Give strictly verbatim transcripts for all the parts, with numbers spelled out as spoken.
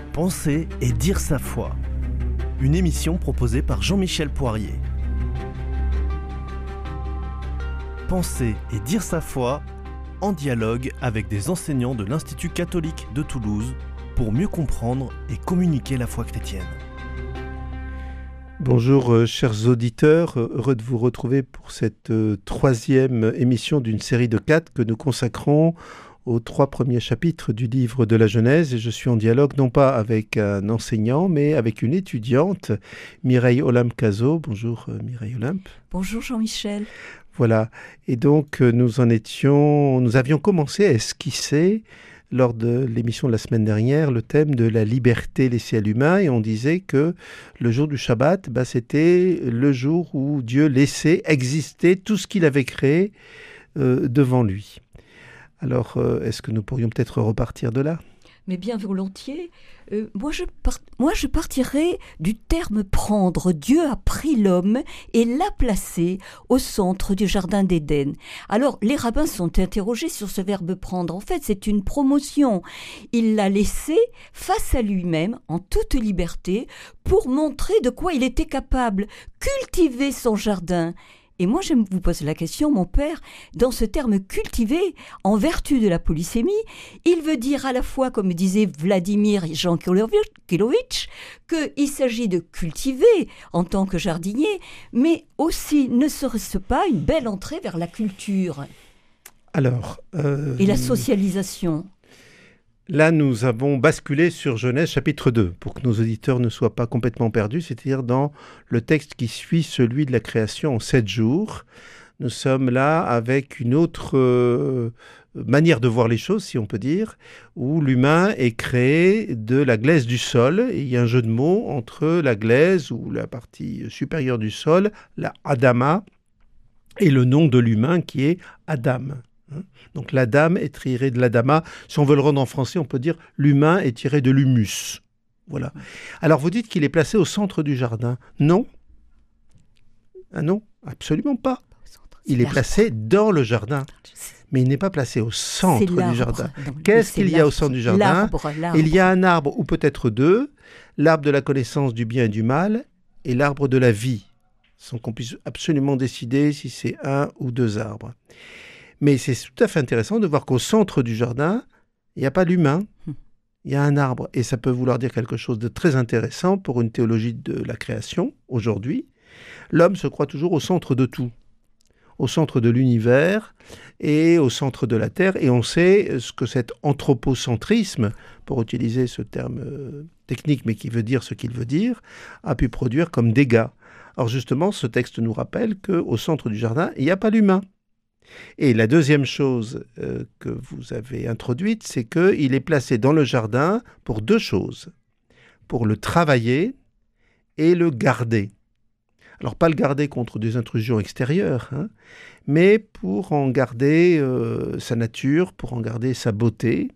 Penser et dire sa foi. Une émission proposée par Jean-Michel Poirier. Penser et dire sa foi en dialogue avec des enseignants de l'Institut catholique de Toulouse pour mieux comprendre et communiquer la foi chrétienne. Bonjour euh, chers auditeurs, heureux de vous retrouver pour cette euh, troisième émission d'une série de quatre que nous consacrons aux trois premiers chapitres du livre de la Genèse. Et je suis en dialogue non pas avec un enseignant, mais avec une étudiante, Mireille Olympe-Cazot. Bonjour euh, Mireille Olympe. Bonjour Jean-Michel. Voilà, et donc euh, nous en étions, nous avions commencé à esquisser lors de l'émission de la semaine dernière, le thème de la liberté laissée à l'humain, et on disait que le jour du Shabbat, bah, c'était le jour où Dieu laissait exister tout ce qu'il avait créé euh, devant lui. Alors, euh, est-ce que nous pourrions peut-être repartir de là ? Mais bien volontiers. Euh, moi, je par... moi, je partirais du terme « prendre ». Dieu a pris l'homme et l'a placé au centre du jardin d'Éden. Alors, les rabbins sont interrogés sur ce verbe « prendre ». En fait, c'est une promotion. Il l'a laissé face à lui-même, en toute liberté, pour montrer de quoi il était capable, cultiver son jardin. Et moi, je vous pose la question, mon père, dans ce terme « cultiver », en vertu de la polysémie, il veut dire à la fois, comme disait Vladimir Jankélovitch, qu'il s'agit de cultiver en tant que jardinier, mais aussi ne serait-ce pas une belle entrée vers la culture Alors, euh... et la socialisation. Là, nous avons basculé sur Genèse chapitre deux, pour que nos auditeurs ne soient pas complètement perdus, c'est-à-dire dans le texte qui suit celui de la création en sept jours. Nous sommes là avec une autre euh, manière de voir les choses, si on peut dire, où l'humain est créé de la glaise du sol. Et il y a un jeu de mots entre la glaise, ou la partie supérieure du sol, la Adama, et le nom de l'humain qui est Adam. Donc l'Adam est tiré de l'Adama. Si on veut le rendre en français, on peut dire l'humain est tiré de l'humus. Voilà. Alors vous dites qu'il est placé au centre du jardin. Non. Ah non, absolument pas. Il est placé dans le jardin. Mais il n'est pas placé au centre du jardin. Qu'est-ce qu'il y a au centre du jardin ? L'arbre, l'arbre. Il y a un arbre, ou peut-être deux, l'arbre de la connaissance du bien et du mal, et l'arbre de la vie, sans qu'on puisse absolument décider si c'est un ou deux arbres. Mais c'est tout à fait intéressant de voir qu'au centre du jardin, il n'y a pas l'humain, il y a un arbre. Et ça peut vouloir dire quelque chose de très intéressant pour une théologie de la création, aujourd'hui. L'homme se croit toujours au centre de tout, au centre de l'univers et au centre de la Terre. Et on sait ce que cet anthropocentrisme, pour utiliser ce terme technique, mais qui veut dire ce qu'il veut dire, a pu produire comme dégâts. Alors justement, ce texte nous rappelle qu'au centre du jardin, il n'y a pas l'humain. Et la deuxième chose euh, que vous avez introduite, c'est qu'il est placé dans le jardin pour deux choses. Pour le travailler et le garder. Alors pas le garder contre des intrusions extérieures, hein, mais pour en garder euh, sa nature, pour en garder sa beauté.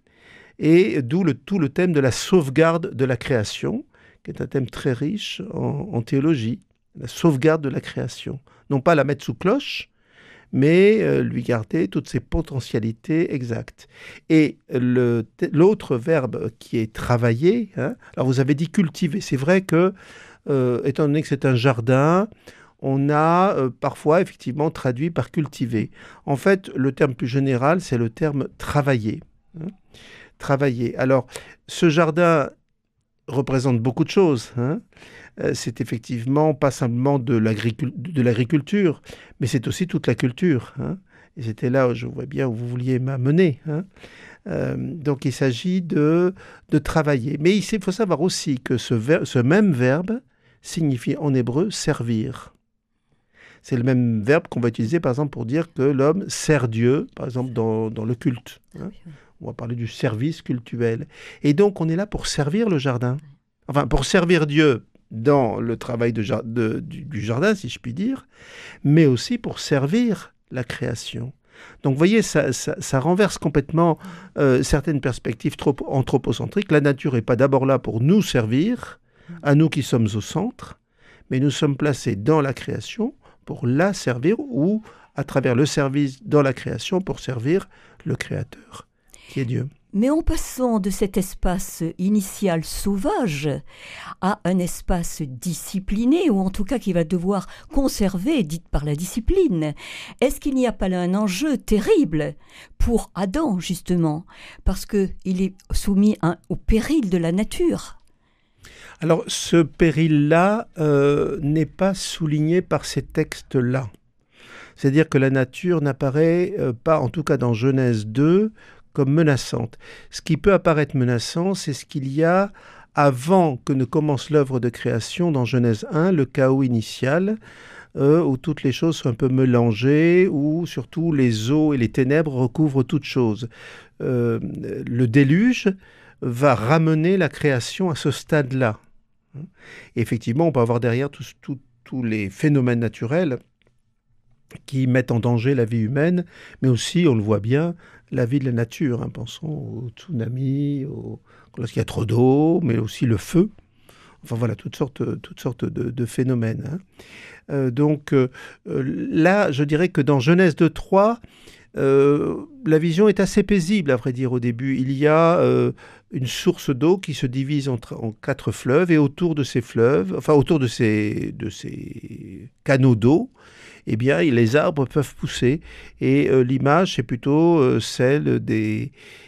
Et d'où le, tout le thème de la sauvegarde de la création, qui est un thème très riche en, en théologie. La sauvegarde de la création. Non pas la mettre sous cloche, mais euh, lui garder toutes ses potentialités exactes. Et le, l'autre verbe qui est travailler, hein, alors vous avez dit cultiver, c'est vrai que, euh, étant donné que c'est un jardin, on a euh, parfois effectivement traduit par cultiver. En fait, le terme plus général, c'est le terme travailler. Hein, travailler. Alors, ce jardin représente beaucoup de choses, hein. C'est effectivement pas simplement de, l'agricul- de l'agriculture, mais c'est aussi toute la culture. Hein. Et c'était là où je vois bien où vous vouliez m'amener. Hein. Euh, donc il s'agit de, de travailler. Mais il faut savoir aussi que ce, ver- ce même verbe signifie en hébreu servir. C'est le même verbe qu'on va utiliser par exemple pour dire que l'homme sert Dieu, par exemple dans, dans le culte. Hein. On va parler du service cultuel. Et donc on est là pour servir le jardin. Enfin, pour servir Dieu dans le travail de, de, du, du jardin, si je puis dire, mais aussi pour servir la création. Donc, vous voyez, ça, ça, ça renverse complètement euh, certaines perspectives trop anthropocentriques. La nature n'est pas d'abord là pour nous servir, à nous qui sommes au centre, mais nous sommes placés dans la création pour la servir ou, à travers le service dans la création, pour servir le Créateur, qui est Dieu. Mais en passant de cet espace initial sauvage à un espace discipliné, ou en tout cas qui va devoir conserver, dite par la discipline, est-ce qu'il n'y a pas là un enjeu terrible pour Adam, justement, parce qu'il est soumis à, au péril de la nature ? Alors, ce péril-là euh, n'est pas souligné par ces textes-là. C'est-à-dire que la nature n'apparaît euh, pas, en tout cas dans Genèse deux, comme menaçante. Ce qui peut apparaître menaçant, c'est ce qu'il y a avant que ne commence l'œuvre de création dans Genèse un, le chaos initial, euh, où toutes les choses sont un peu mélangées, où surtout les eaux et les ténèbres recouvrent toutes choses. Euh, le déluge va ramener la création à ce stade-là. Et effectivement, on peut avoir derrière tous, tous, tous les phénomènes naturels qui mettent en danger la vie humaine, mais aussi, on le voit bien, la vie de la nature. Hein. Pensons au tsunami, au... lorsqu'il y a trop d'eau, mais aussi le feu. Enfin voilà, toutes sortes, toutes sortes de, de phénomènes. Hein. Euh, donc euh, là, je dirais que dans Genèse deux trois, euh, la vision est assez paisible, à vrai dire, au début. Il y a euh, une source d'eau qui se divise en, en quatre fleuves, et autour de ces fleuves, enfin autour de ces, de ces canaux d'eau, eh bien, les arbres peuvent pousser. Et euh, l'image, c'est plutôt euh, celle des,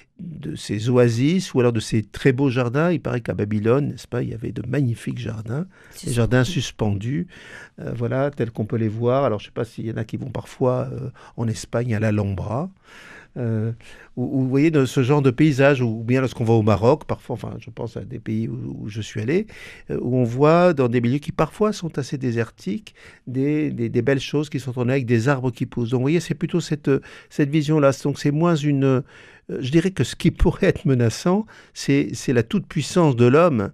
de ces oasis ou alors de ces très beaux jardins. Il paraît qu'à Babylone, n'est-ce pas, il y avait de magnifiques jardins, des jardins suspendus, euh, voilà, tels qu'on peut les voir. Alors, je ne sais pas s'il y en a qui vont parfois euh, en Espagne à l'Alhambra. Euh, où, où vous voyez de ce genre de paysage, ou bien lorsqu'on va au Maroc, parfois, enfin je pense à des pays où, où je suis allé, euh, où on voit dans des milieux qui parfois sont assez désertiques, des, des, des belles choses qui sont tournées avec des arbres qui poussent. Donc vous voyez, c'est plutôt cette, cette vision-là. Donc c'est moins une... Euh, je dirais que ce qui pourrait être menaçant, c'est, c'est la toute-puissance de l'homme,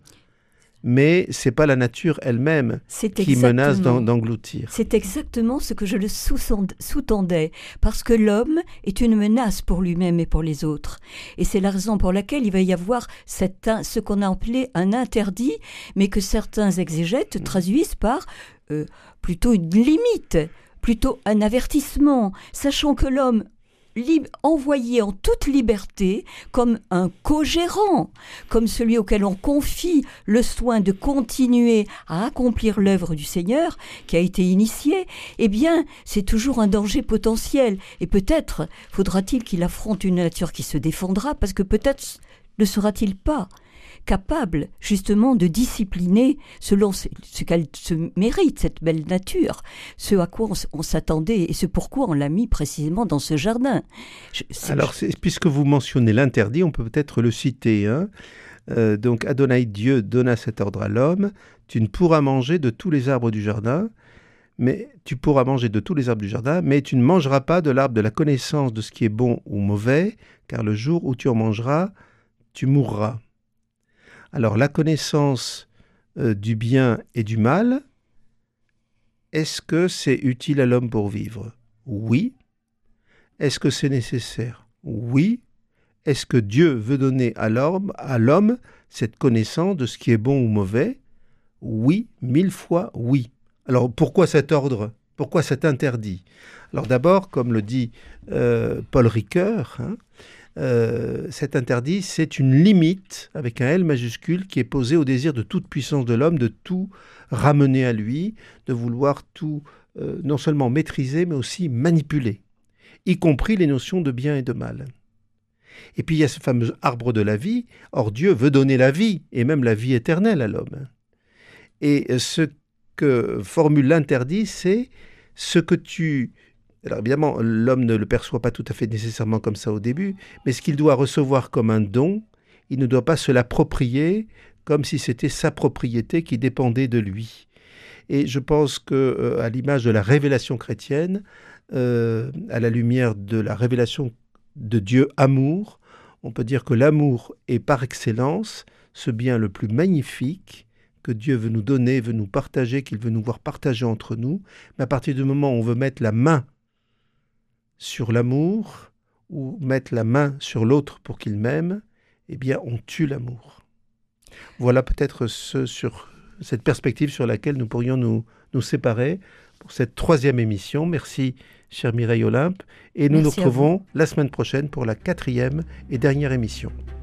mais ce n'est pas la nature elle-même c'est qui menace d'en, d'engloutir. C'est exactement ce que je le sous-tendais, parce que l'homme est une menace pour lui-même et pour les autres. Et c'est la raison pour laquelle il va y avoir cette, ce qu'on a appelé un interdit, mais que certains exégètes traduisent par euh, plutôt une limite, plutôt un avertissement, sachant que l'homme Lib- envoyé en toute liberté comme un co-gérant, comme celui auquel on confie le soin de continuer à accomplir l'œuvre du Seigneur qui a été initiée, eh bien, c'est toujours un danger potentiel. Et peut-être faudra-t-il qu'il affronte une nature qui se défendra, parce que peut-être ne sera-t-il pas capable justement de discipliner selon ce, ce qu'elle se mérite, cette belle nature, ce à quoi on, on s'attendait et ce pourquoi on l'a mis précisément dans ce jardin. Je, Alors, c'est, puisque vous mentionnez l'interdit, on peut peut-être le citer. Hein. Euh, donc, Adonai Dieu donna cet ordre à l'homme, tu ne pourras manger de tous les arbres du jardin, mais tu pourras manger de tous les arbres du jardin, mais tu ne mangeras pas de l'arbre de la connaissance de ce qui est bon ou mauvais, car le jour où tu en mangeras, tu mourras. Alors, la connaissance euh, du bien et du mal, est-ce que c'est utile à l'homme pour vivre ? Oui. Est-ce que c'est nécessaire ? Oui. Est-ce que Dieu veut donner à l'homme, à l'homme cette connaissance de ce qui est bon ou mauvais ? Oui, mille fois oui. Alors, pourquoi cet ordre ? Pourquoi cet interdit ? Alors d'abord, comme le dit euh, Paul Ricoeur, hein, Euh, cet interdit, c'est une limite, avec un L majuscule, qui est posée au désir de toute puissance de l'homme, de tout ramener à lui, de vouloir tout euh, non seulement maîtriser, mais aussi manipuler, y compris les notions de bien et de mal. Et puis il y a ce fameux arbre de la vie. Or Dieu veut donner la vie, et même la vie éternelle à l'homme. Et ce que formule l'interdit, c'est ce que tu... Alors évidemment, l'homme ne le perçoit pas tout à fait nécessairement comme ça au début, mais ce qu'il doit recevoir comme un don, il ne doit pas se l'approprier comme si c'était sa propriété qui dépendait de lui. Et je pense que, euh, à l'image de la révélation chrétienne, euh, à la lumière de la révélation de Dieu amour, on peut dire que l'amour est par excellence ce bien le plus magnifique que Dieu veut nous donner, veut nous partager, qu'il veut nous voir partager entre nous. Mais à partir du moment où on veut mettre la main sur l'amour, ou mettre la main sur l'autre pour qu'il m'aime, eh bien, on tue l'amour. Voilà peut-être ce, sur cette perspective sur laquelle nous pourrions nous, nous séparer pour cette troisième émission. Merci, chère Mireille Olympe. Et nous Merci nous retrouvons la semaine prochaine pour la quatrième et dernière émission.